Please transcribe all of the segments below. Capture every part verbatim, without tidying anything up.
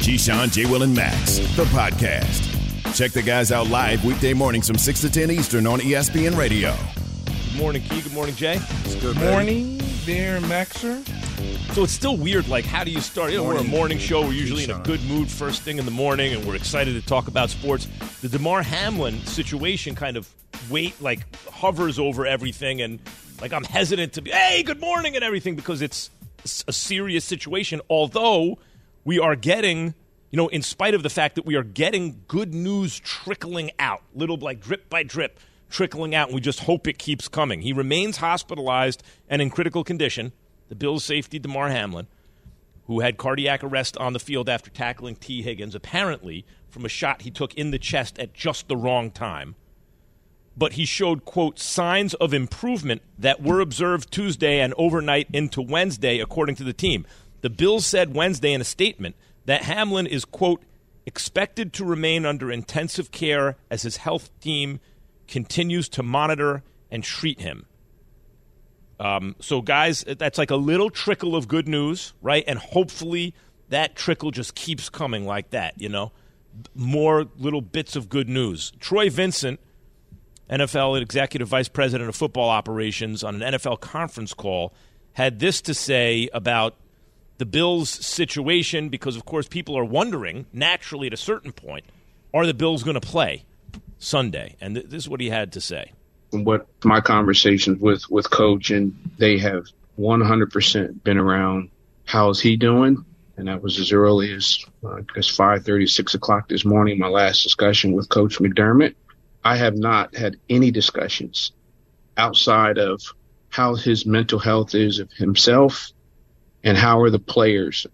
Keyshawn, J. Will, and Max, the podcast. Check the guys out live weekday mornings from six to ten Eastern on E S P N Radio. Good morning, Key. Good morning, Jay. It's good morning, there, Maxer. So it's still weird, like, how do you start? You know, we're a morning show. We're usually in a good mood first thing in the morning, and we're excited to talk about sports. The Damar Hamlin situation kind of wait, like, hovers over everything, and, like, I'm hesitant to be, hey, good morning and everything, because it's a serious situation, although we are getting, you know, in spite of the fact that we are getting good news trickling out, little like drip by drip trickling out, and we just hope it keeps coming. He remains hospitalized and in critical condition. The Bills safety, Damar Hamlin, who had cardiac arrest on the field after tackling T. Higgins, apparently from a shot he took in the chest at just the wrong time. But he showed, quote, signs of improvement that were observed Tuesday and overnight into Wednesday, according to the team. The Bills said Wednesday in a statement that Hamlin is, quote, expected to remain under intensive care as his health team continues to monitor and treat him. Um, so, guys, that's like a little trickle of good news, right? And hopefully that trickle just keeps coming like that, you know? More little bits of good news. Troy Vincent, N F L Executive Vice President of Football Operations, on an N F L conference call, had this to say about the Bills' situation, because, of course, people are wondering, naturally at a certain point, are the Bills going to play Sunday? And th- this is what he had to say. What my conversations with, with Coach, and they have one hundred percent been around, how's he doing? And that was as early as, uh, I guess, five thirty, six o'clock this morning, my last discussion with Coach McDermott. I have not had any discussions outside of how his mental health is of himself and how are the players.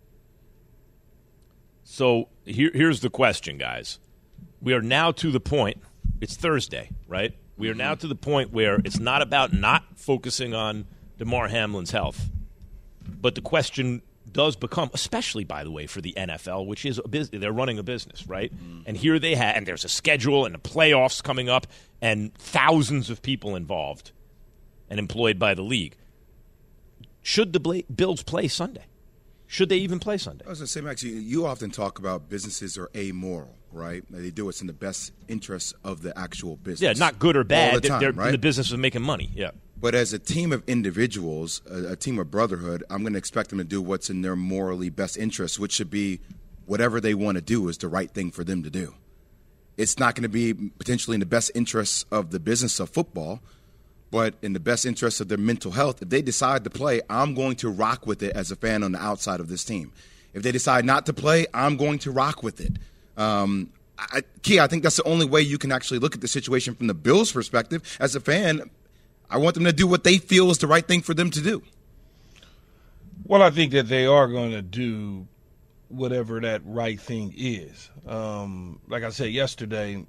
So here, here's the question, guys. We are now to the point, it's Thursday, right? We are now to the point where it's not about not focusing on Damar Hamlin's health, but the question does become, especially, by the way, for the N F L, which is a business, they're running a business, right? Mm. And here they have, and there's a schedule and the playoffs coming up and thousands of people involved and employed by the league. Should the Bla- Bills play Sunday? Should they even play Sunday? I was going to say, Max, you, you often talk about businesses are amoral, right? They do what's in the best interest of the actual business. Yeah, not good or bad. All the time, they're right? in the business of making money, yeah. But as a team of individuals, a, a team of brotherhood, I'm going to expect them to do what's in their morally best interest, which should be whatever they want to do is the right thing for them to do. It's not going to be potentially in the best interests of the business of football, but in the best interest of their mental health. If they decide to play, I'm going to rock with it as a fan on the outside of this team. If they decide not to play, I'm going to rock with it. Um, I, Key, I think that's the only way you can actually look at the situation from the Bills' perspective. As a fan, I want them to do what they feel is the right thing for them to do. Well, I think that they are going to do whatever that right thing is. Um, like I said yesterday,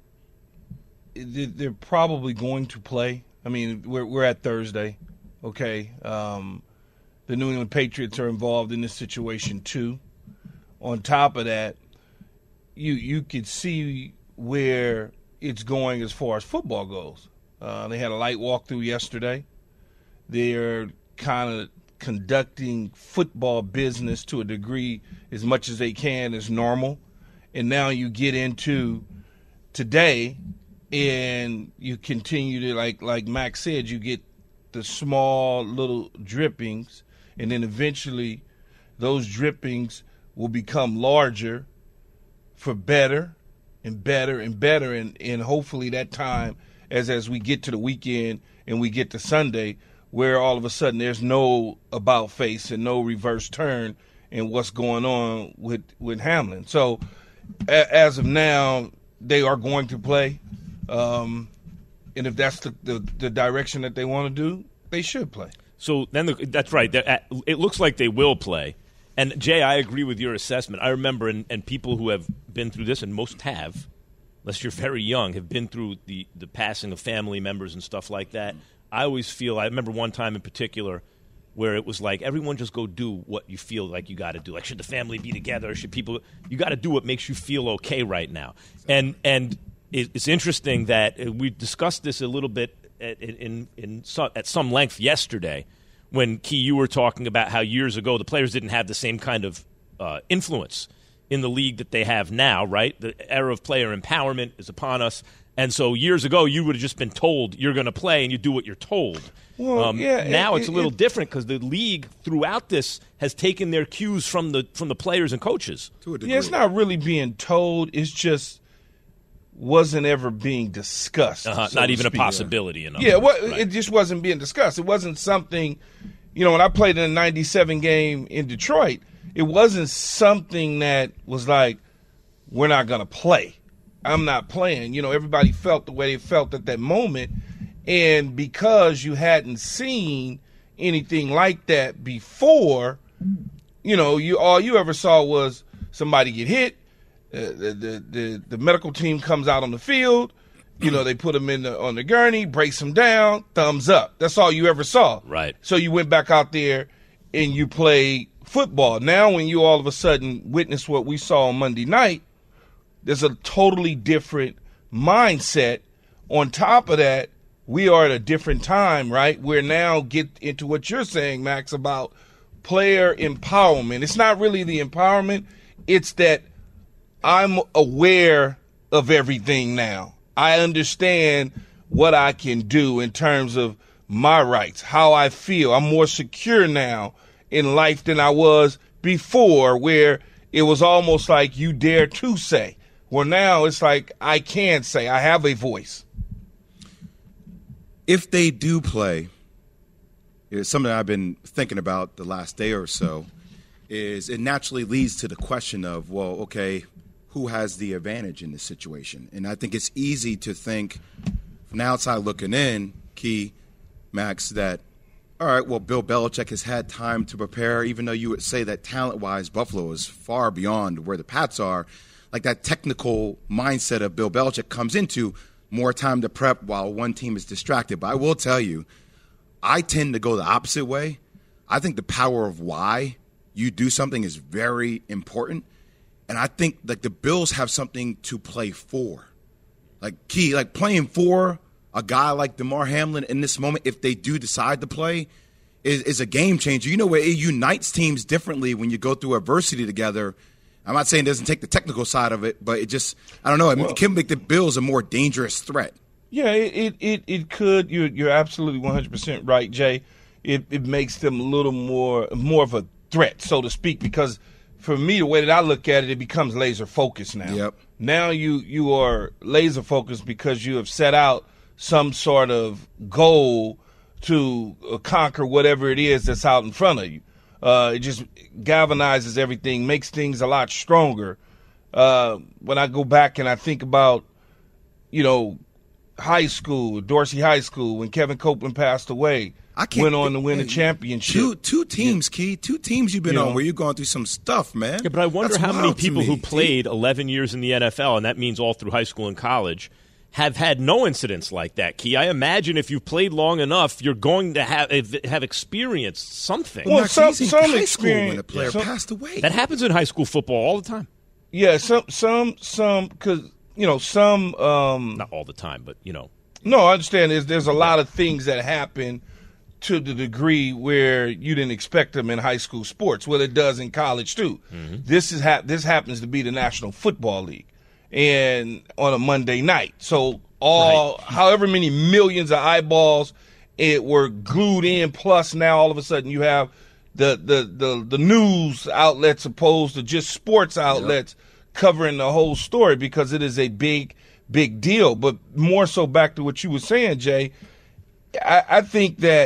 they're probably going to play. I mean, we're we're at Thursday, okay? Um, the New England Patriots are involved in this situation too. On top of that, you you could see where it's going as far as football goes. Uh, they had a light walkthrough yesterday. They're kind of conducting football business to a degree as much as they can as normal. And now you get into today, and you continue to, like like Max said, you get the small little drippings, and then eventually those drippings will become larger for better and better and better. And, and hopefully that time, as as we get to the weekend and we get to Sunday, where all of a sudden there's no about face and no reverse turn in what's going on with, with Hamlin. So a, as of now, they are going to play. Um, and if that's the, the, the direction that they want to do, they should play. So then the, that's right. At, it looks like they will play. And, Jay, I agree with your assessment. I remember, and, and people who have been through this, and most have, unless you're very young, have been through the, the passing of family members and stuff like that. I always feel – I remember one time in particular where it was like everyone just go do what you feel like you got to do. Like, should the family be together? Should people – you got to do what makes you feel okay right now. And and – it's interesting that we discussed this a little bit at, in, in, in, at some length yesterday when, Key, you were talking about how years ago the players didn't have the same kind of uh, influence in the league that they have now, right? The era of player empowerment is upon us. And so years ago, you would have just been told you're going to play and you do what you're told. Well, um, yeah, now it, it's a it, little it, different because the league throughout this has taken their cues from the from the players and coaches. To a degree. Yeah, it's not really being told. It's just wasn't ever being discussed. Uh-huh. So not to even speak. a possibility. In Yeah, well, right. it just wasn't being discussed. It wasn't something, you know, when I played in a ninety-seven game in Detroit, it wasn't something that was like, we're not going to play. I'm not playing. You know, everybody felt the way they felt at that moment. And because you hadn't seen anything like that before, you know, you all you ever saw was somebody get hit, uh, the, the the the medical team comes out on the field, you know, they put them in the, on the gurney, brace them down, thumbs up. That's all you ever saw. Right. So you went back out there and you played football. Now when you all of a sudden witness what we saw on Monday night, there's a totally different mindset. On top of that, we are at a different time, right? We're now get into what you're saying, Max, about player empowerment. It's not really the empowerment. It's that I'm aware of everything now. I understand what I can do in terms of my rights, how I feel. I'm more secure now in life than I was before, where it was almost like you dare to say. Well, now it's like I can say I have a voice. If they do play, it's something I've been thinking about the last day or so, is it naturally leads to the question of, well, okay, who has the advantage in this situation? And I think it's easy to think from the outside looking in, Key, Max, that, all right, well, Bill Belichick has had time to prepare, even though you would say that talent-wise Buffalo is far beyond where the Pats are. Like that technical mindset of Bill Belichick comes into more time to prep while one team is distracted. But I will tell you, I tend to go the opposite way. I think the power of why you do something is very important. And I think like the Bills have something to play for. Like Key, like playing for a guy like DeMar Hamlin in this moment, if they do decide to play, is, is a game changer. You know where it unites teams differently when you go through adversity together. I'm not saying it doesn't take the technical side of it, but it just, I don't know, it well, can make the Bills a more dangerous threat. Yeah, it it, it could. You're, you're absolutely one hundred percent right, Jay. It it makes them a little more more of a threat, so to speak, because for me, the way that I look at it, it becomes laser focused now. Yep. Now you, you are laser focused because you have set out some sort of goal to conquer whatever it is that's out in front of you. Uh, it just galvanizes everything, makes things a lot stronger. Uh, when I go back and I think about, you know, high school, Dorsey High School, when Kevin Copeland passed away, I can't went on think, to win man, the championship. Two two teams, yeah. Key, two teams you've been you on know, where you're going through some stuff, man. Yeah, but I wonder That's how many wild to people me. who played eleven years in the N F L, and that means all through high school and college, have had no incidents like that, Key. I imagine if you've played long enough, you're going to have have experienced something. Well, Well, some- some, some high school when a experience- player some- passed away. That happens in high school football all the time. Yeah, some, some, some, because, you know, some. Um, Not all the time, but, you know. no, I understand. There's, there's a lot of things that happen to the degree where you didn't expect them in high school sports. Well, it does in college, too. Mm-hmm. This is ha- This happens to be the National Football League, and on a Monday night. So all, right. however many millions of eyeballs it were glued in, plus now all of a sudden you have the, the, the, the news outlets opposed to just sports outlets yep. covering the whole story because it is a big, big deal. But more so back to what you were saying, Jay, I, I think that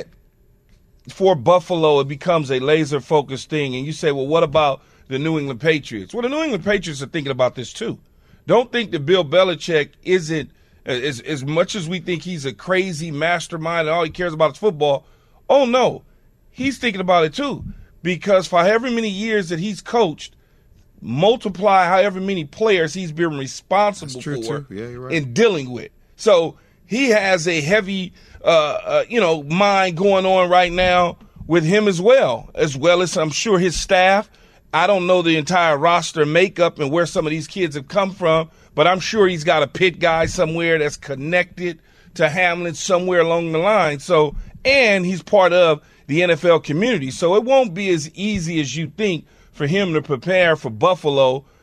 for Buffalo it becomes a laser-focused thing. And you say, well, what about the New England Patriots? Well, the New England Patriots are thinking about this too. Don't think that Bill Belichick isn't, as, as much as we think he's a crazy mastermind and all he cares about is football. Oh, no. He's thinking about it too, because for however many years that he's coached, multiply however many players he's been responsible for yeah, you're right. in dealing with. So he has a heavy, uh, uh, you know, mind going on right now with him as well, as well as I'm sure his staff. I don't know the entire roster makeup and where some of these kids have come from, but I'm sure he's got a pit guy somewhere that's connected to Hamlin somewhere along the line. So, and he's part of the N F L community. So it won't be as easy as you think for him to prepare for Buffalo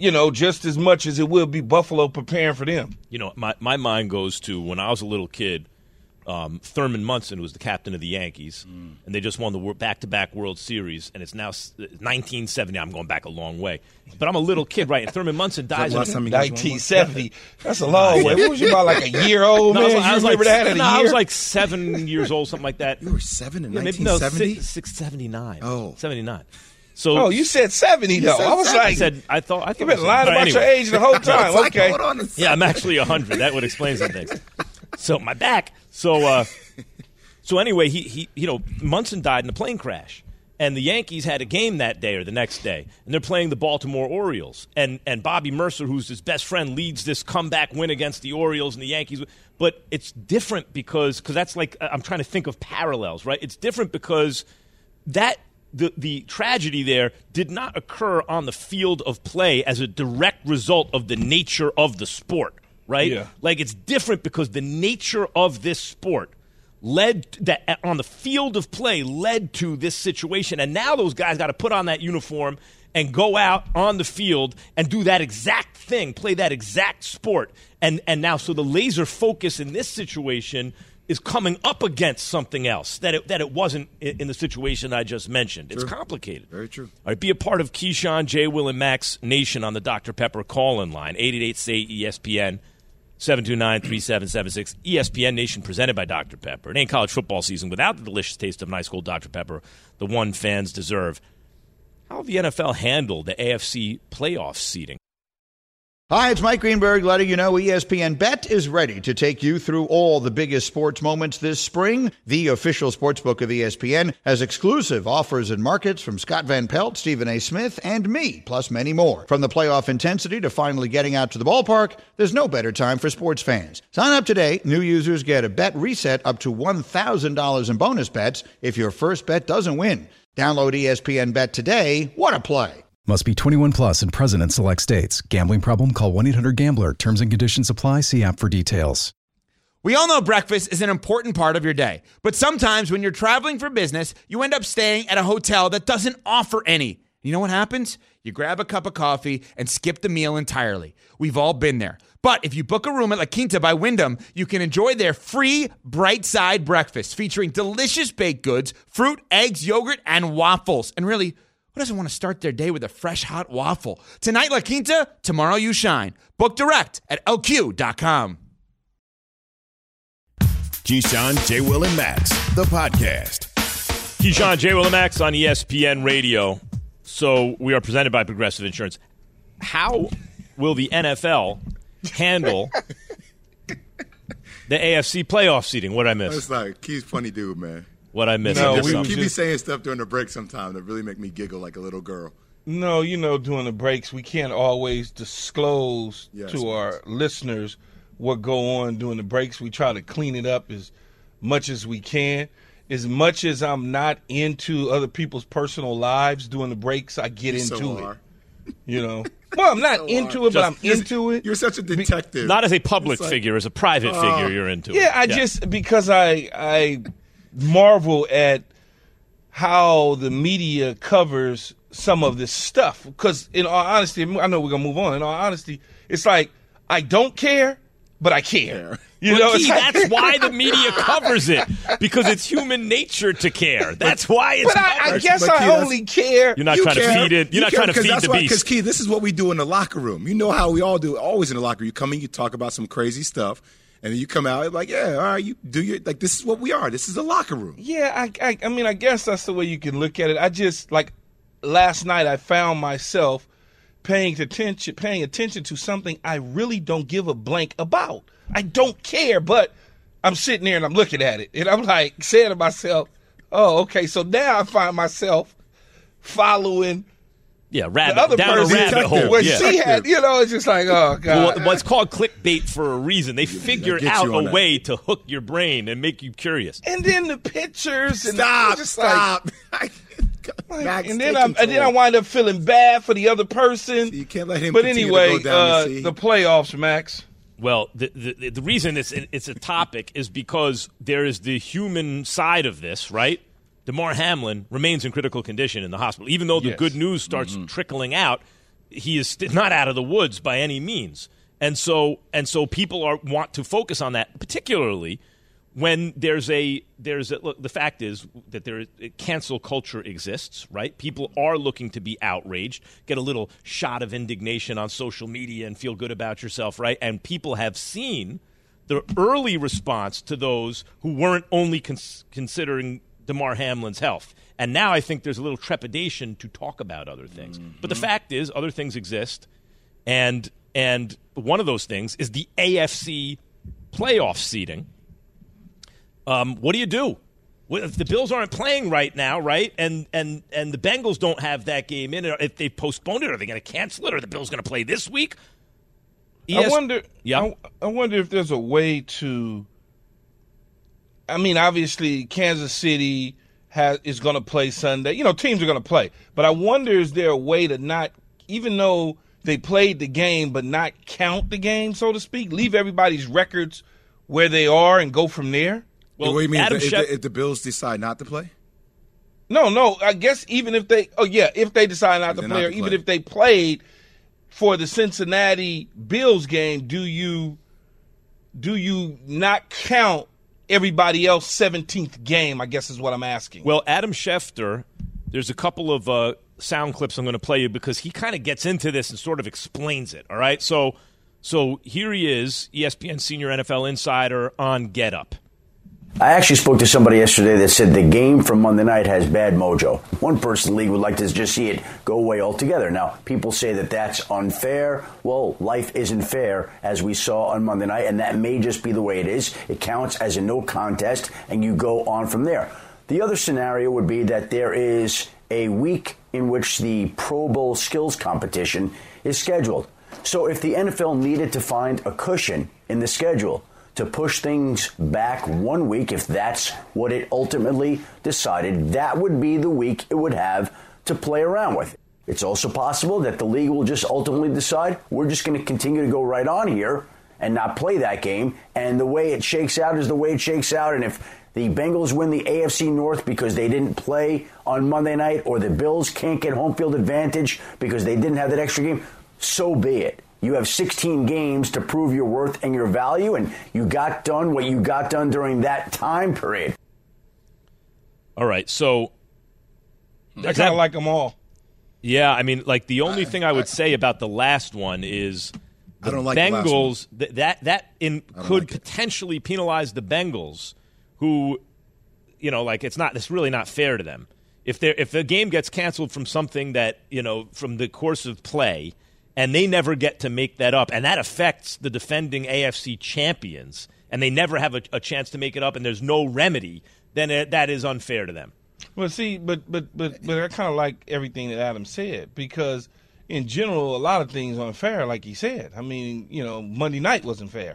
you know, just as much as it will be Buffalo preparing for them. You know, my, my mind goes to when I was a little kid, um, Thurman Munson was the captain of the Yankees, mm. and they just won the back-to-back World Series, and it's now nineteen seventy. I'm going back a long way. But I'm a little kid, right? And Thurman Munson dies in nineteen seventy. That's a long way. What was you, about like a year old, no, man? I was, I was you remember like, that at no, a year? I was like seven years old, something like that. You were seven in yeah, nineteen seventy? No, six seventy-nine. Oh. seventy-nine. So, oh, you said seventy, though. Said I was seventy. like, I said, I thought, I thought you've been lying but about anyway. your age the whole time. Like, okay. hold on a Yeah, I'm actually one hundred. That would explain some things. So, my back. So, uh, so anyway, he, he, you know, Munson died in a plane crash. And the Yankees had a game that day or the next day, and they're playing the Baltimore Orioles. And and Bobby Mercer, who's his best friend, leads this comeback win against the Orioles and the Yankees. But it's different because because that's like I'm trying to think of parallels, right? It's different because that the the tragedy there did not occur on the field of play as a direct result of the nature of the sport, right? Yeah. Like it's different because the nature of this sport led that on the field of play led to this situation, and now those guys got to put on that uniform and go out on the field and do that exact thing, play that exact sport, and and now so the laser focus in this situation is coming up against something else that it, that it wasn't in, in the situation I just mentioned. True. It's complicated. Very true. All right, be a part of Keyshawn, J. Will, and Max Nation on the Doctor Pepper call-in line, eight eight eight, S A Y, E S P N. seven two nine, three seven seven six, E S P N Nation presented by Doctor Pepper. It ain't college football season without the delicious taste of nice cold Doctor Pepper, the one fans deserve. How will the N F L handle the A F C playoff seeding? Hi, it's Mike Greenberg letting you know E S P N Bet is ready to take you through all the biggest sports moments this spring. The official sportsbook of E S P N has exclusive offers and markets from Scott Van Pelt, Stephen A. Smith, and me, plus many more. From the playoff intensity to finally getting out to the ballpark, there's no better time for sports fans. Sign up today. New users get a bet reset up to one thousand dollars in bonus bets if your first bet doesn't win. Download E S P N Bet today. What a play. Must be twenty-one plus and present in select states. Gambling problem? Call one eight hundred gambler. Terms and conditions apply. See app for details. We all know breakfast is an important part of your day. But sometimes when you're traveling for business, you end up staying at a hotel that doesn't offer any. You know what happens? You grab a cup of coffee and skip the meal entirely. We've all been there. But if you book a room at La Quinta by Wyndham, you can enjoy their free Bright Side breakfast featuring delicious baked goods, fruit, eggs, yogurt, and waffles. And really, who doesn't want to start their day with a fresh, hot waffle? Tonight, La Quinta, tomorrow you shine. Book direct at L Q dot com. Keyshawn, J. Will, and Max, the podcast. Keyshawn, J. Will, and Max on E S P N Radio. So we are presented by Progressive Insurance. How will the N F L handle the A F C playoff seeding? What did I miss? It's like, Key's funny dude, man. What I missed? No, I missed we- something. He be saying stuff during the break sometime that really make me giggle like a little girl. No, you know, during the breaks, we can't always disclose Yes, to yes. our listeners what go on during the breaks. We try to clean it up as much as we can. As much as I'm not into other people's personal lives during the breaks, I get You into so it. are. You know, well, I'm not So into are. it, but I'm You're- into it. You're such a detective. Not as a public It's like- figure, as a private Uh, figure, you're into it. Yeah, I just because I I marvel at how the media covers some of this stuff. Because in all honesty, I know we're gonna move on. In all honesty, it's like I don't care, but I care. You But know, Key, it's like- that's why the media covers it, because it's human nature to care. That's why it's But I, I covered. guess But Key, I that's- only care. You're not You trying care. to feed it. You're You not care trying to because feed that's the why, beast. Because, Key, this is what we do in the locker room. You know how we all do, always in the locker room. You come in, you talk about some crazy stuff, and then you come out like, yeah, all right, you do your, like, this is what we are. This is the locker room. Yeah, I, I, I mean, I guess that's the way you can look at it. I just like last night I found myself paying attention, paying attention to something I really don't give a blank about. I don't care, but I'm sitting there and I'm looking at it, and I'm like saying to myself, "Oh, okay." So now I find myself following Yeah, the rabbit, other down a person rabbit hole. what Yeah. she had. You know, it's just like, oh god. Well, what's called clickbait for a reason. They figure get out you on a that. way to hook your brain and make you curious. and then the pictures and Stop, just like, stop. Like, Max, and then take I and then I control. wind up feeling bad for the other person. You can't let him But continue anyway, to go down, uh, you see. the playoffs, Max. Well, the, the the reason it's it's a topic is because there is the human side of this, right? DeMar Hamlin remains in critical condition in the hospital, even though the Yes. good news starts trickling out. he is st- not out of the woods by any means. And so and so people are want to focus on that, particularly when there's a there's a, look, the fact is that there cancel culture exists, right? People are looking to be outraged, get a little shot of indignation on social media and feel good about yourself, right? And people have seen the early response to those who weren't only cons- considering Damar Hamlin's health. And now I think there's a little trepidation to talk about other things. Mm-hmm. But the fact is, other things exist, and and one of those things is the A F C playoff seeding. Um, what do you do? If the Bills aren't playing right now, right, and and and the Bengals don't have that game in, if they postponed it, are they going to cancel it? Or are the Bills going to play this week? E S- I wonder. Yeah. I, I wonder if there's a way to. I mean, obviously, Kansas City has is going to play Sunday. You know, teams are going to play, but I wonder is there a way to not, even though they played the game, but not count the game, so to speak, leave everybody's records where they are and go from there. Well, what do you mean Adam if, the, Schef- if, the, if the Bills decide not to play? No, no. I guess even if they, oh yeah, if they decide not to They're play, not or to even play. if they played for the Cincinnati Bills game, do you do you not count everybody else seventeenth game? I guess is what I'm asking. Well, Adam Schefter, there's a couple of uh, sound clips I'm going to play you because he kind of gets into this and sort of explains it. All right, so so here he is, E S P N senior N F L insider on Get Up. I actually spoke to somebody yesterday that said the game from Monday night has bad mojo. One person in the league would like to just see it go away altogether. Now, people say that that's unfair. Well, life isn't fair, as we saw on Monday night, and that may just be the way it is. It counts as a no contest, and you go on from there. The other scenario would be that there is a week in which the Pro Bowl skills competition is scheduled. So if the N F L needed to find a cushion in the schedule to push things back one week, if that's what it ultimately decided, that would be the week it would have to play around with. It's also possible that the league will just ultimately decide we're just going to continue to go right on here and not play that game. And the way it shakes out is the way it shakes out. And if the Bengals win the A F C North because they didn't play on Monday night, or the Bills can't get home field advantage because they didn't have that extra game, so be it. You have sixteen games to prove your worth and your value, and you got done what you got done during that time period. All right, so I kind of like them all. Yeah, I mean, like the only I, thing I would I, say about the last one is the I don't like Bengals. The th- that that in could like potentially penalize the Bengals, who, you know, like it's not. It's really not fair to them if they if the game gets canceled from something that, you know, from the course of play, and they never get to make that up, and that affects the defending A F C champions, and they never have a, a chance to make it up, and there's no remedy, then it, that is unfair to them. Well, see, but but but but I kind of like everything that Adam said, because in general, a lot of things are unfair, like he said. I mean, you know, Monday night wasn't fair,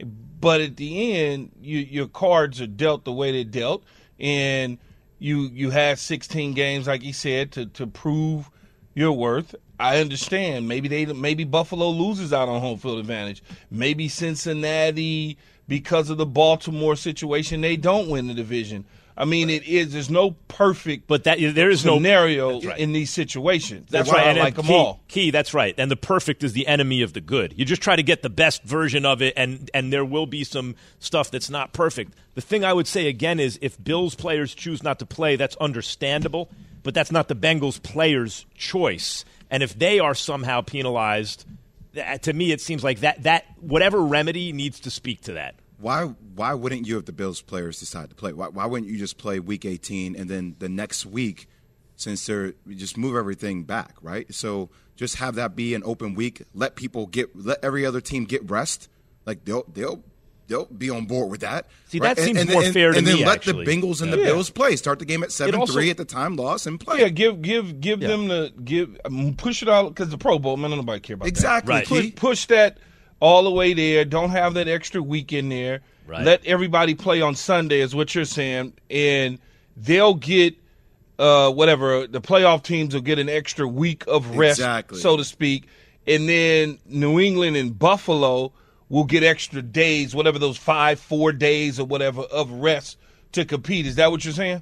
but at the end, you, your cards are dealt the way they're dealt, and you you had sixteen games, like he said, to to prove your worth. I understand. Maybe they maybe Buffalo loses out on home field advantage. Maybe Cincinnati, because of the Baltimore situation, they don't win the division. I mean, it is. There's no perfect, but that there is scenario no, right. in these situations. That's, that's right. why And I like key, them all. Key. That's right. And the perfect is the enemy of the good. You just try to get the best version of it, and and there will be some stuff that's not perfect. The thing I would say again is, if Bills players choose not to play, that's understandable, but that's not the Bengals players' choice. And if they are somehow penalized, to me it seems like that that whatever remedy needs to speak to that. Why why wouldn't you, if the Bills players decide to play? Why, why wouldn't you just play Week eighteen and then the next week, since they're just move everything back, right? So just have that be an open week. Let people get let every other team get rest. Like they'll they'll they'll be on board with that. See, right? that seems and, more and, fair and, to and me. And then let actually. the Bengals and yeah. the Yeah. Bills play. Start the game at seven also, three at the time loss and play. Yeah, give give give Yeah. them the give um, push it all, because the Pro Bowl, man, nobody care about Exactly. Right. that. Push, push that all the way there. Don't have that extra week in there. Right. Let everybody play on Sunday, is what you're saying, and they'll get uh, whatever the playoff teams will get an extra week of rest, Exactly. so to speak, and then New England and Buffalo will get extra days, whatever those five, four days or whatever of rest to compete. Is that what you're saying? Yeah.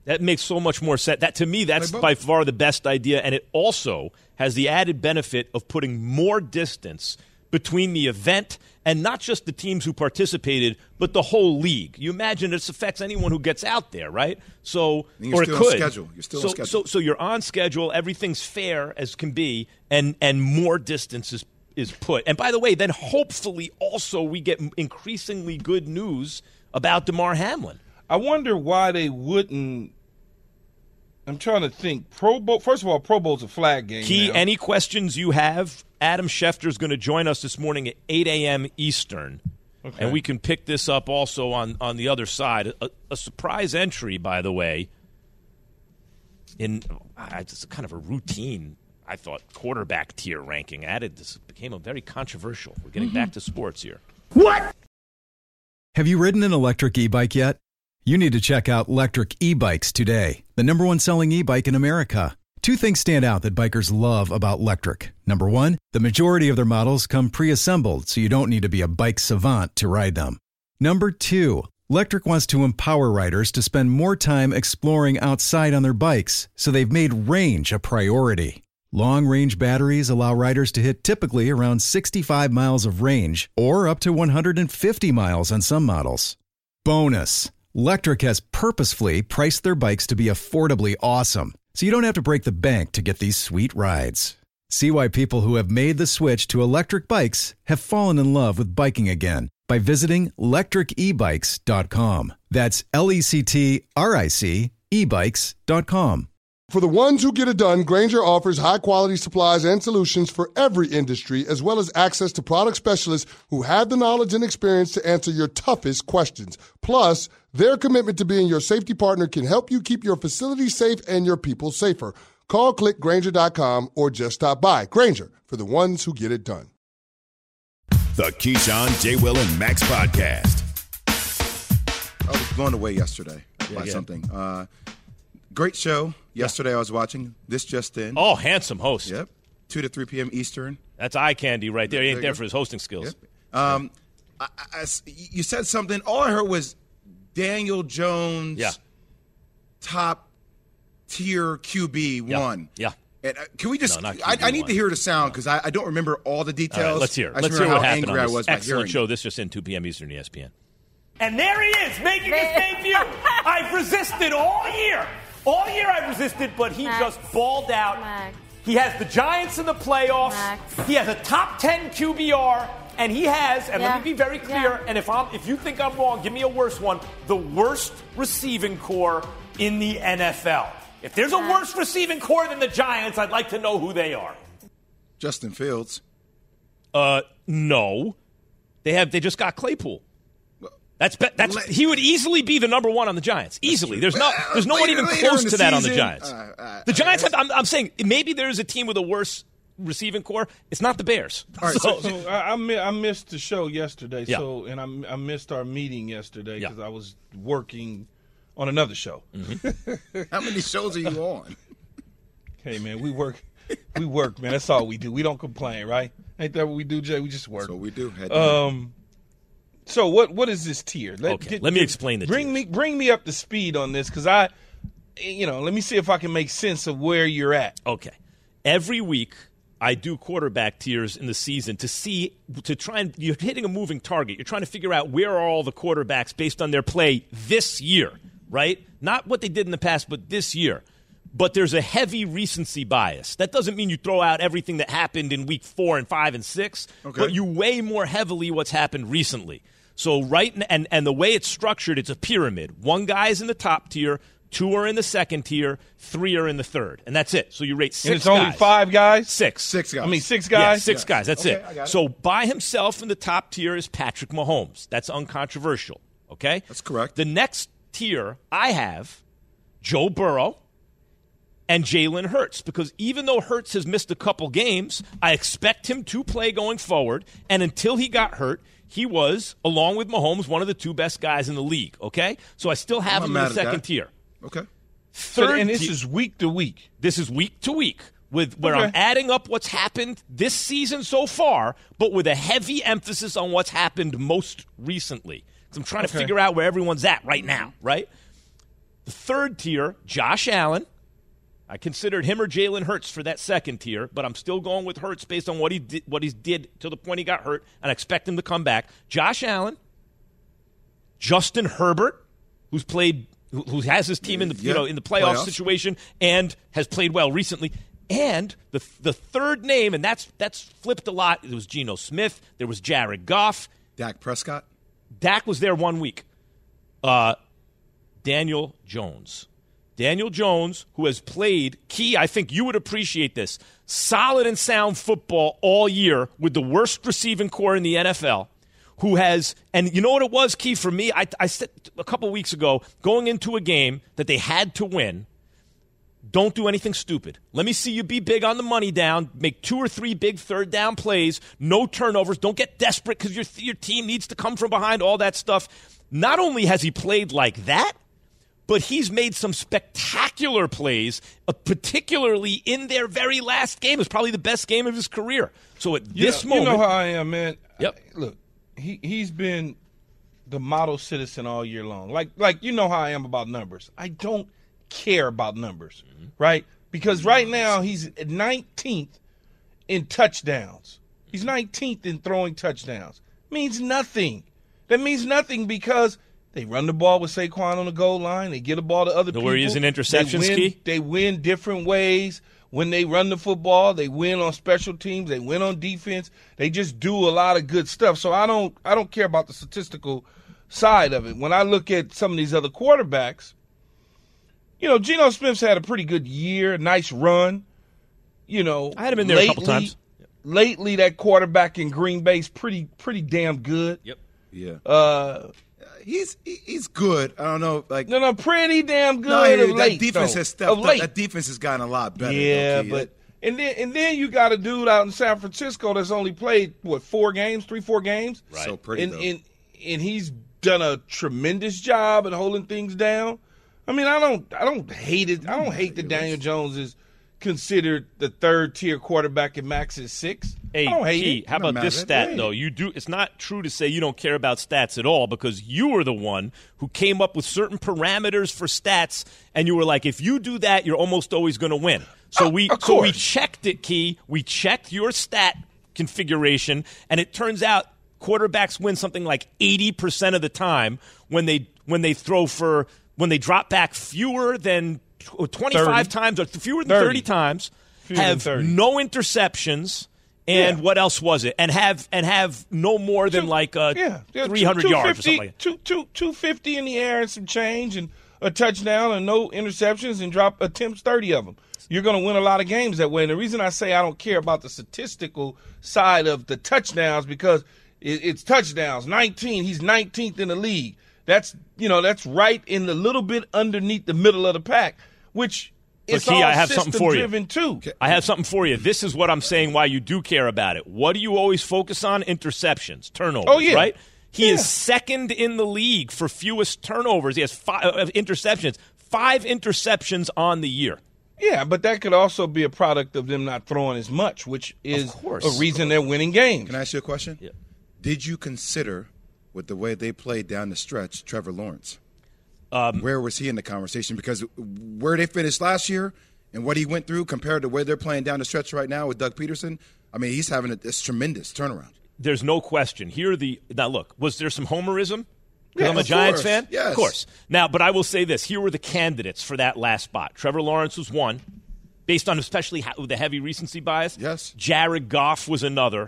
That makes so much more sense. That to me, that's by far the best idea, and it also has the added benefit of putting more distance between the event and not just the teams who participated, but the whole league. You imagine this affects anyone who gets out there, right? So, you're or still it could. On schedule. You're still so, on schedule. So, so you're on schedule. Everything's fair as can be, and and more distance is is put. And by the way, then hopefully also we get increasingly good news about Damar Hamlin. I wonder why they wouldn't. I'm trying to think. Pro Bowl. First of all, Pro Bowl's a flag game. Key, now. any questions you have? Adam Schefter is going to join us this morning at eight a.m. Eastern, okay. And we can pick this up also on, on the other side. A, a surprise entry, by the way, in uh, it's kind of a routine. I thought quarterback tier ranking added. This became a very controversial. We're getting mm-hmm. back to sports here. What? Have you ridden an electric e-bike yet? You need to check out Lectric E-Bikes today, the number one selling e-bike in America. Two things stand out that bikers love about Lectric. Number one, the majority of their models come pre-assembled, so you don't need to be a bike savant to ride them. Number two, Lectric wants to empower riders to spend more time exploring outside on their bikes, so they've made range a priority. Long-range batteries allow riders to hit typically around sixty-five miles of range, or up to one hundred fifty miles on some models. Bonus! Lectric has purposefully priced their bikes to be affordably awesome, so you don't have to break the bank to get these sweet rides. See why people who have made the switch to electric bikes have fallen in love with biking again by visiting lectric e bikes dot com. That's L E C T R I C e bikes dot com. For the ones who get it done, Grainger offers high-quality supplies and solutions for every industry, as well as access to product specialists who have the knowledge and experience to answer your toughest questions. Plus, their commitment to being your safety partner can help you keep your facility safe and your people safer. Call click grainger dot com or just stop by. Grainger, for the ones who get it done. The Keyshawn, J. Will, and Max podcast. I was blown away yesterday yeah, by yeah. something. Uh, great show. Yesterday yeah. I was watching. This just in. Oh, handsome host. Yep. two to three p.m. Eastern. That's eye candy right there. He ain't there, there for his hosting skills. Yep. Um, I, I, you said something. All I heard was Daniel Jones, yeah. top tier Q B yeah. one. Yeah. And, uh, can we just? No, I, I need to hear the sound because no. I, I don't remember all the details. All right, let's hear. I let's hear hear what how happened angry on I this was by excellent hearing show. it. This just in two p.m. Eastern, E S P N. And there he is, making his debut. I've resisted all year. All year I've resisted, but he Max. just balled out. Max. He has the Giants in the playoffs. Max. He has a top ten Q B R, and he has, and yeah. let me be very clear, yeah. and if I'm, if you think I'm wrong, give me a worse one, the worst receiving core in the N F L. If there's a worse receiving core than the Giants, I'd like to know who they are. Justin Fields. Uh, no. They have. They just got Claypool. That's that's he would easily be the number one on the Giants. Easily, there's no there's no one even close to that on the Giants. Uh, uh, the Giants have. I'm, I'm saying maybe there's a team with a worse receiving core. It's not the Bears. All right, so, so, so I, I missed the show yesterday. Yeah. So and I, I missed our meeting yesterday because yeah. I was working on another show. Mm-hmm. How many shows are you on? Hey man, we work. We work, man. That's all we do. We don't complain, right? Ain't that what we do, Jay? We just work. So we do. Um. So what what is this tier? Let, okay, get, let me get, explain the bring tiers. me bring me up to speed on this because I, you know, let me see if I can make sense of where you're at. Okay, every week I do quarterback tiers in the season to see to try and you're hitting a moving target. You're trying to figure out where are all the quarterbacks based on their play this year, right? Not what they did in the past, but this year. But there's a heavy recency bias. That doesn't mean you throw out everything that happened in week four and five and six, okay. but you weigh more heavily what's happened recently. So right, and, and the way it's structured, it's a pyramid. One guy is in the top tier, two are in the second tier, three are in the third. And that's it. So you rate six And it's guys. only five guys? Six. Six guys. I mean, six guys? Yeah, six yes. guys. That's okay, it. it. So by himself in the top tier is Patrick Mahomes. That's uncontroversial. Okay? That's correct. The next tier I have Joe Burrow and Jalen Hurts, because even though Hurts has missed a couple games, I expect him to play going forward. And until he got hurt, he was, along with Mahomes, one of the two best guys in the league, okay? So I still have I'm him in the second tier. Okay. Third so, and this tier, is week to week. This is week to week, with where okay. I'm adding up what's happened this season so far, but with a heavy emphasis on what's happened most recently. Because I'm trying okay. to figure out where everyone's at right now, right? The third tier, Josh Allen. I considered him or Jalen Hurts for that second tier, but I'm still going with Hurts based on what he did, what he did to the point he got hurt, and I expect him to come back. Josh Allen, Justin Herbert, who's played, who, who has his team in the yeah, you know in the playoff playoffs. situation and has played well recently. And the the third name, and that's that's flipped a lot. It was Geno Smith. There was Jared Goff. Dak Prescott. Dak was there one week. Uh, Daniel Jones. Daniel Jones, who has played, Key, I think you would appreciate this, solid and sound football all year with the worst receiving core in the N F L, who has, and you know what it was, Key, for me? I, I said a couple weeks ago, going into a game that they had to win, don't do anything stupid. Let me see you be big on the money down, make two or three big third down plays, no turnovers, don't get desperate because your, your team needs to come from behind, all that stuff. Not only has he played like that, but he's made some spectacular plays, uh, particularly in their very last game. It's probably the best game of his career. So at You this know, moment, you know how I am, man. Yep. I- look, he he's been the model citizen all year long. Like like you know how I am about numbers. I don't care about numbers, mm-hmm. right? Because right now he's nineteenth in touchdowns. He's nineteenth in throwing touchdowns. Means nothing. That means nothing because they run the ball with Saquon on the goal line. They get the ball to other the people. where he is in interceptions, they win, Key? They win different ways. When they run the football, they win on special teams. They win on defense. They just do a lot of good stuff. So I don't I don't care about the statistical side of it. When I look at some of these other quarterbacks, you know, Geno Smith's had a pretty good year, nice run. You know, I had him in there lately, a couple times. Lately, that quarterback in Green Bay's pretty pretty damn good. Yep. Yeah. Uh, he's he's good. I don't know, like no, no, pretty damn good. no, of that late, defense though. has stepped Of up. late. That defense has gotten a lot better. Yeah, though, but and then and then you got a dude out in San Francisco that's only played what four games, three four games. Right. So pretty and, though. and and he's done a tremendous job at holding things down. I mean, I don't I don't hate it. I don't hate that Daniel Jones is considered the third tier quarterback and Max is six. Hey, I don't hate Key, it. how about Not this mad at stat, it. though? You do. It's not true to say you don't care about stats at all because you were the one who came up with certain parameters for stats, and you were like, if you do that, you're almost always going to win. So Oh, we of so we course. checked it, Key. We checked your stat configuration, and it turns out quarterbacks win something like eighty percent of the time when they when they throw for when they drop back fewer than twenty-five thirty. times or fewer than thirty. thirty times, Fewer than have thirty. no interceptions. And Yeah. what else was it? And have and have no more than Two- like uh, yeah, yeah, three hundred two- yards or 250 something like that. two- two- two fifty in the air and some change and a touchdown and no interceptions and drop attempts thirty of them. You're going to win a lot of games that way. And the reason I say I don't care about the statistical side of the touchdowns because it, it's touchdowns. nineteen, he's nineteenth in the league. That's, you know, that's right in the little bit underneath the middle of the pack, which But it's Key, all I have something for you. system-driven too. I have something for you. This is what I'm saying why you do care about it. What do you always focus on? Interceptions, turnovers, Oh, yeah. right? He Yeah. is second in the league for fewest turnovers. He has five uh, interceptions, five interceptions on the year. Yeah, but that could also be a product of them not throwing as much, which is course. a reason they're winning games. Can I ask you a question? Yeah. Did you consider, with the way they played down the stretch, Trevor Lawrence? Um, where was he in the conversation? Because where they finished last year and what he went through compared to where they're playing down the stretch right now with Doug Peterson, I mean, he's having a this tremendous turnaround. There's no question. Here are the now. Look, was there some homerism? Because Yeah, I'm a of Giants course. fan. Yes. Of course. Now, but I will say this: here were the candidates for that last spot. Trevor Lawrence was one, based on especially how, the heavy recency bias. Yes. Jared Goff was another,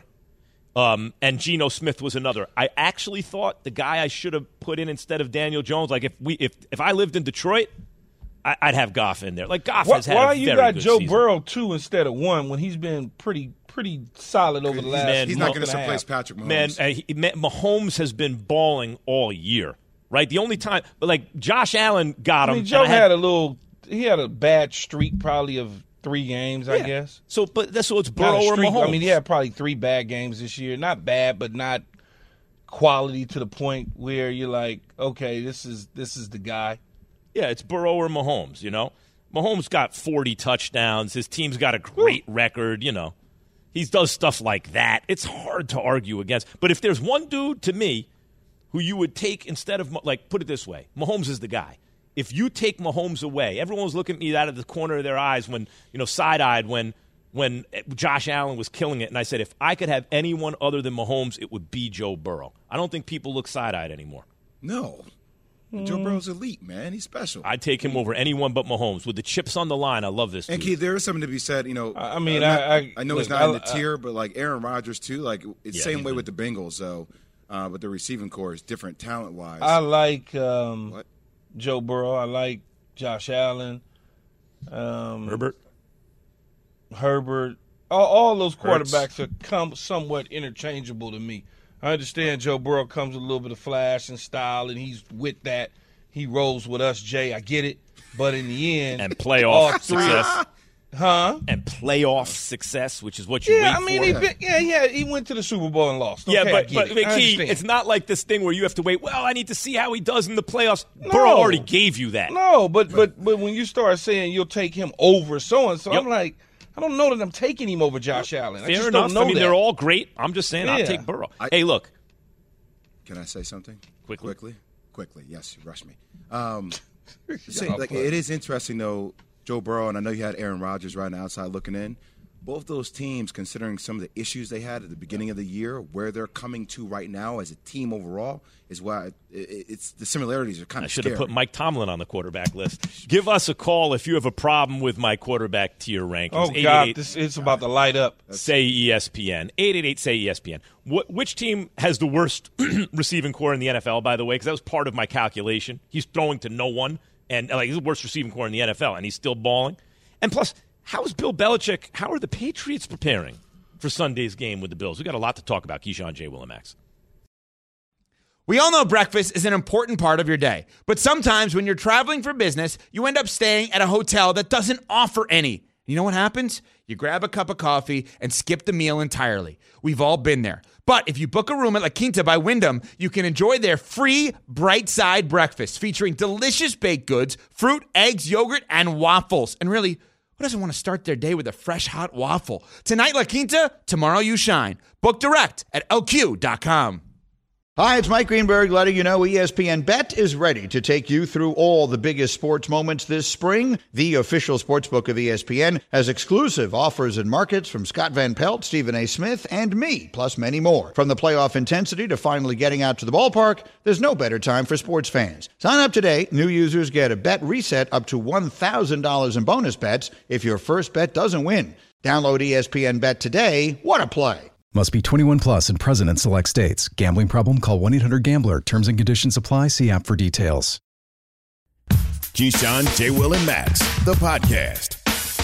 um, and Geno Smith was another. I actually thought the guy I should have put in instead of Daniel Jones, like if we if if I lived in Detroit, I, I'd have Goff in there. Like Goff Why, has had why a you very got good Joe season. Burrow two instead of one when he's been pretty pretty solid over the last? Man, He's not Mo- going to month and a replace half. Patrick Mahomes. Man, uh, he, Ma- Mahomes has been balling all year, right? The only time, but like Josh Allen got I him. mean, Joe and I had, a little. He had a bad streak, probably of three games, I Yeah. guess. So, but that's so it's Not Burrow a or streak. Mahomes. I mean, he had probably three bad games this year. Not bad, but not quality to the point where you're like, okay, this is this is the guy. Yeah, it's Burrow or Mahomes. You know, Mahomes got forty touchdowns. His team's got a great record. You know, he does stuff like that. It's hard to argue against. But if there's one dude to me who you would take instead of like, put it this way, Mahomes is the guy. if you take Mahomes away, everyone was looking at me out of the corner of their eyes when, you know, side-eyed when when Josh Allen was killing it. And I said, if I could have anyone other than Mahomes, it would be Joe Burrow. I don't think people look side-eyed anymore. No. Joe Burrow's elite, man. He's special. I'd take him over anyone but Mahomes. With the chips on the line, I love this. And, Keith, there is something to be said. You know, I mean, uh, I, I, I know look, he's not I, in the I, tier, but like Aaron Rodgers, too. Like, it's the Yeah, same way been- with the Bengals, though. Uh, but the receiving core is different talent-wise. I like um, What? Joe Burrow. I like Josh Allen. Um, Herbert? Herbert. All, all those quarterbacks are come somewhat interchangeable to me. I understand Joe Burrow comes with a little bit of flash and style, and he's with that. He rolls with us, Jay. I get it. But in the end, And playoff all three- success. Huh? And playoff success, which is what you Yeah, wait I mean, for. he, been- yeah, yeah, he went to the Super Bowl and lost. Yeah, Okay, I but, get but, it. but I Key, understand. it's not like this thing where you have to wait, well, I need to see how he does in the playoffs. No. Burrow already gave you that. No, but but but when you start saying you'll take him over so and so, Yep. I'm like, I don't know that I'm taking him over Josh Allen. I Fair just enough. don't know I mean, that. they're all great. I'm just saying I'll Yeah. take Burrow. I- hey, look. Can I say something? Quickly. Quickly? Quickly. Yes, you rushed me. Um, say, Y'all like, play. it is interesting, though, Joe Burrow, and I know you had Aaron Rodgers right on the outside looking in. Both those teams, considering some of the issues they had at the beginning of the year, where they're coming to right now as a team overall, is why it, it, it's the similarities are kind I of should scary. have put Mike Tomlin on the quarterback list. Give us a call if you have a problem with my quarterback tier rankings. Oh God, this it's about to light up. Say E S P N. eight eight eight say E S P N. What, which team has the worst receiving core in the N F L, by the way? Because that was part of my calculation. He's throwing to no one, and like he's the worst receiving core in the N F L, and he's still balling. And plus, how is Bill Belichick, how are the Patriots preparing for Sunday's game with the Bills? We've got a lot to talk about. Keyshawn, J. Will, and Max. We all know breakfast is an important part of your day, but sometimes when you're traveling for business, you end up staying at a hotel that doesn't offer any. You know what happens? You grab a cup of coffee and skip the meal entirely. We've all been there. But if you book a room at La Quinta by Wyndham, you can enjoy their free Bright Side breakfast featuring delicious baked goods, fruit, eggs, yogurt, and waffles. And really, who doesn't want to start their day with a fresh, hot waffle? Tonight, La Quinta, tomorrow you shine. Book direct at L Q dot com. Hi, it's Mike Greenberg letting you know E S P N Bet is ready to take you through all the biggest sports moments this spring. The official sportsbook of E S P N has exclusive offers and markets from Scott Van Pelt, Stephen A. Smith, and me, plus many more. From the playoff intensity to finally getting out to the ballpark, there's no better time for sports fans. Sign up today. New users get a bet reset up to one thousand dollars in bonus bets if your first bet doesn't win. Download E S P N Bet today. What a play. Must be twenty-one plus and present in select states. Gambling problem? Call one eight hundred gambler. Terms and conditions apply. See app for details. Keyshawn, J. Will, and Max, the podcast.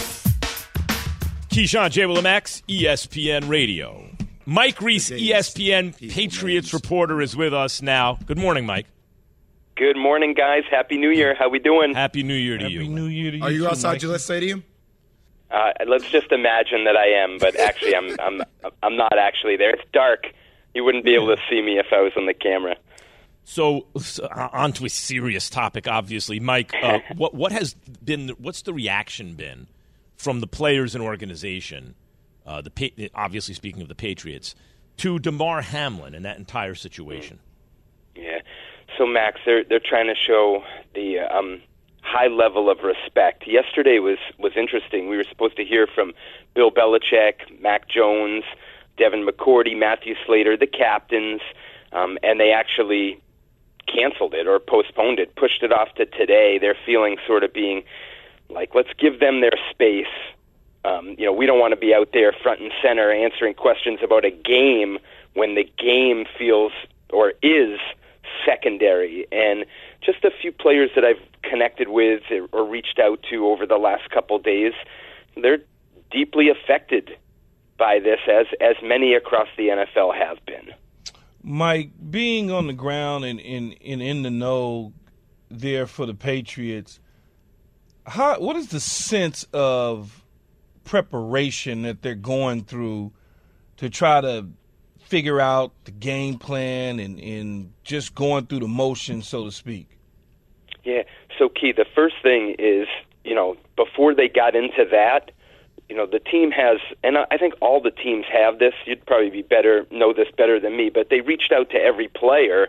Keyshawn, J. Will, and Max, E S P N Radio. Mike Reese, E S P N Patriots reporter, is with us now. Good morning, Mike. Good morning, guys. Happy New Year. How we doing? Happy New Year to Happy you. New Year to you. Are you too, outside Mike. Gillette Stadium? Uh, let's just imagine that I am, but actually, I'm I'm I'm not actually there. It's dark. You wouldn't be able to see me if I was on the camera. So, so uh, on to a serious topic, obviously, Mike. Uh, what what has been? What's the reaction been from the players and organization? Uh, the pa- obviously speaking of the Patriots, to Damar Hamlin and that entire situation. Yeah. So Max, they're they're trying to show the um, high level of respect. Yesterday was was interesting. We were supposed to hear from Bill Belichick, Mac Jones, Devin McCourty, Matthew Slater, the captains, um, and they actually canceled it or postponed it, pushed it off to today. They're feeling sort of being like, let's give them their space. Um, you know, we don't want to be out there front and center answering questions about a game when the game feels or is secondary. And just a few players that I've connected with or reached out to over the last couple days, they're deeply affected by this, as as many across the N F L have been. Mike, being on the ground and in, in, in the know there for the Patriots, how what is the sense of preparation that they're going through to try to figure out the game plan and, and just going through the motion, so to speak? Yeah, so Key, the first thing is, you know, before they got into that, you know, the team has, and I think all the teams have this, you'd probably be better, know this better than me, but they reached out to every player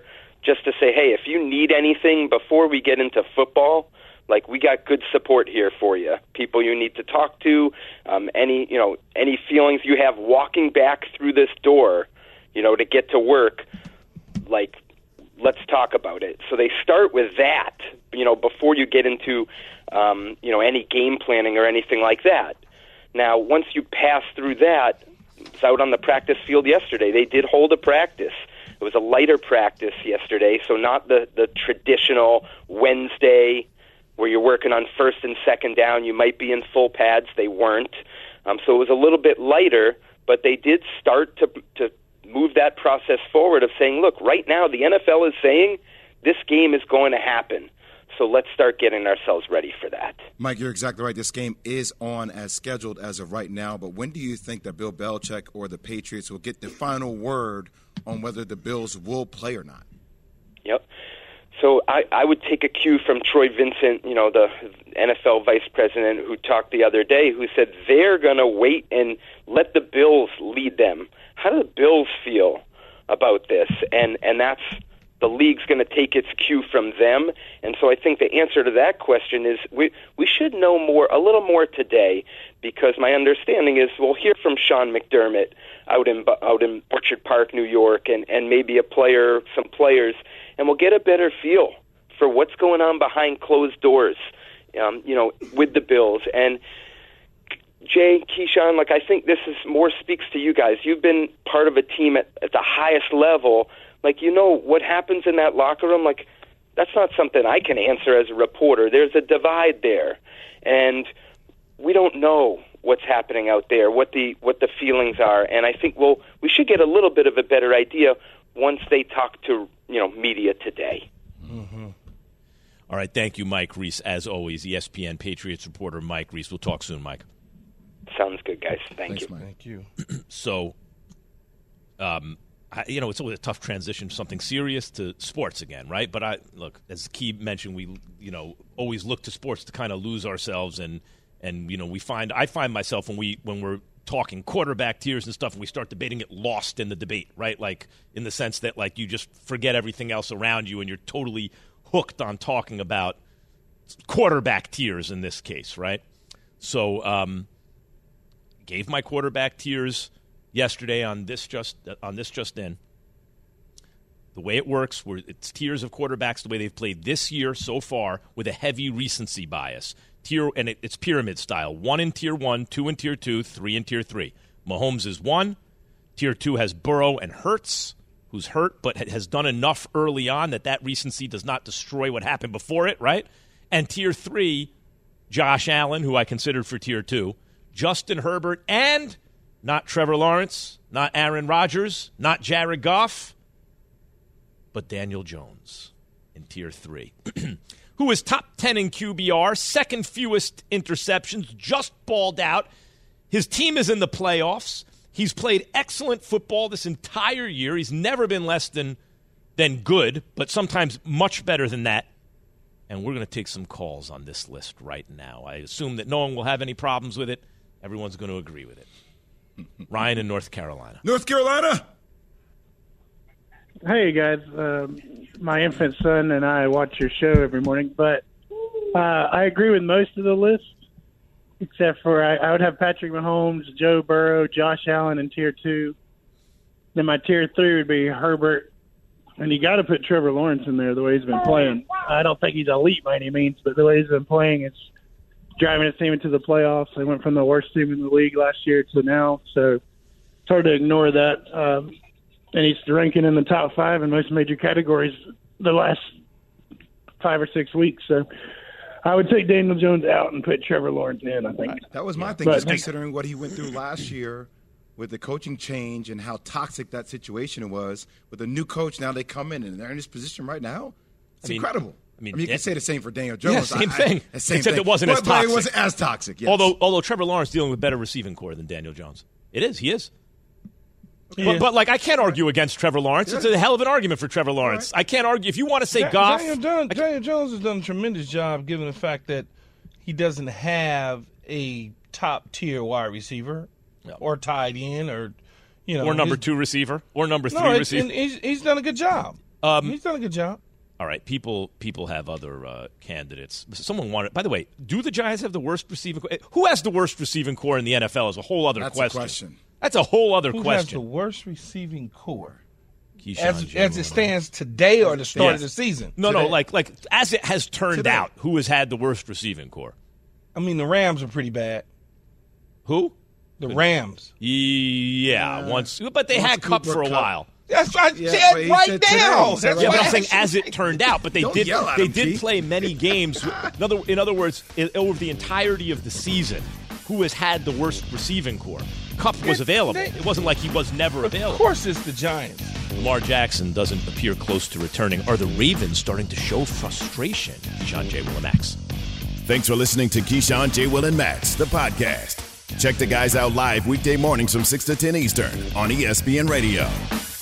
just to say, hey, if you need anything before we get into football, like, we got good support here for you. People you need to talk to, um, any, you know, any feelings you have walking back through this door, you know, to get to work, like, let's talk about it. So they start with that, you know, before you get into, um, you know, any game planning or anything like that. Now, once you pass through that, it's out on the practice field yesterday. They did hold a practice. It was a lighter practice yesterday, so not the, the traditional Wednesday where you're working on first and second down. You might be in full pads. They weren't. Um, so it was a little bit lighter, but they did start to to move that process forward of saying, look, right now the N F L is saying this game is going to happen. So let's start getting ourselves ready for that. Mike, you're exactly right. This game is on as scheduled as of right now. But when do you think that Bill Belichick or the Patriots will get the final word on whether the Bills will play or not? Yep. So I, I would take a cue from Troy Vincent, you know, the N F L vice president who talked the other day, who said they're going to wait and let the Bills lead them. How do the Bills feel about this? And and that's the league's going to take its cue from them. And so I think the answer to that question is we we should know more, a little more today, because my understanding is we'll hear from Sean McDermott out in out in Orchard Park, New York, and, and maybe a player, some players, and we'll get a better feel for what's going on behind closed doors, um, you know, with the Bills. And Jay, Keyshawn, like, I think this is more speaks to you guys. You've been part of a team at, at the highest level. Like, you know what happens in that locker room? Like, that's not something I can answer as a reporter. There's a divide there, and we don't know what's happening out there, what the what the feelings are. And I think we'll we should get a little bit of a better idea once they talk to, you know, media today. Mm-hmm. All right, thank you, Mike Reese. As always, E S P N Patriots reporter Mike Reese. We'll talk soon, Mike. Sounds good, guys. Thank Thanks, you. Mike. Thank you. So, um, I, you know, it's always a tough transition from something serious to sports again, right? But I look, as Key mentioned, we you know always look to sports to kind of lose ourselves, and and you know we find I find myself when we when we're talking quarterback tiers and stuff, and we start debating it, lost in the debate, right? Like in the sense that like you just forget everything else around you, and you're totally hooked on talking about quarterback tiers in this case, right? So, um, gave my quarterback tiers yesterday on this just on this just in. The way it works, where it's tiers of quarterbacks the way they've played this year so far, with a heavy recency bias. Tier and it, it's pyramid style: one in tier one, two in tier two, three in tier three. Mahomes is one. Tier two has Burrow and Hurts, who's hurt but has done enough early on that that recency does not destroy what happened before it, right? And tier three, Josh Allen, who I considered for tier two, Justin Herbert, and not Trevor Lawrence, not Aaron Rodgers, not Jared Goff, but Daniel Jones in tier three, who is top ten in Q B R, second fewest interceptions, just balled out. His team is in the playoffs. He's played excellent football this entire year. He's never been less than than good, but sometimes much better than that. And we're going to take some calls on this list right now. I assume that no one will have any problems with it. Everyone's going to agree with it. Ryan in North Carolina. North Carolina! Hey, guys. Um, my infant son and I watch your show every morning, but uh, I agree with most of the list, except for I, I would have Patrick Mahomes, Joe Burrow, Josh Allen in tier two. Then my tier three would be Herbert. And you got to put Trevor Lawrence in there the way he's been playing. I don't think he's elite by any means, but the way he's been playing, it's driving his team into the playoffs. They went from the worst team in the league last year to now, so it's hard to ignore that. Um, and he's ranking in the top five in most major categories the last five or six weeks. So I would take Daniel Jones out and put Trevor Lawrence in, I think. That was my yeah. thing, but, just considering what he went through last year with the coaching change and how toxic that situation was. With a new coach, now they come in and they're in this position right now. It's I mean, incredible. I mean, I mean you it, can say the same for Daniel Jones. Yeah, same I, thing. I, same Except thing. it wasn't but, as toxic. But it wasn't as toxic, yes. Although, although Trevor Lawrence dealing with better receiving core than Daniel Jones. It is. He is. Yeah. But, but, like, I can't argue against Trevor Lawrence. Yeah. It's a hell of an argument for Trevor Lawrence. Right. I can't argue. If you want to say Da- Goff. Daniel Jones, Daniel Jones has done a tremendous job given the fact that he doesn't have a top-tier wide receiver no. or tight end or, you know. Or number his, two receiver or number three no, receiver. And he's, he's done a good job. Um, He's done a good job. All right, people people have other uh, candidates. Someone wanted. By the way, do the Giants have the worst receiving core? Who has the worst receiving core in the N F L is a whole other That's question. a question. That's a whole other Who question. has the worst receiving core? Keyshawn As, J. as it stands today or the start Yes. of the season? No, Today. no, like like as it has turned Today. out, who has had the worst receiving core? I mean, the Rams are pretty bad. Who? The Rams. Yeah, Uh, once, but they once had Cup Cooper for a Kupp. while. That's what I Yeah, said but he right said now. today. That's Yeah, what but I'm I saying said. as it turned out, but they Don't did yell at they him, did Pete. play many games. In other, in other words, in, over the entirety of the season, who has had the worst receiving core? Cup was available. It wasn't like he was never available. Of course it's the Giants. Lamar Jackson doesn't appear close to returning. Are the Ravens starting to show frustration? Keyshawn J. Will and Max. Thanks for listening to Keyshawn, J. Will, and Max, the podcast. Check the guys out live weekday mornings from six to ten Eastern on E S P N Radio.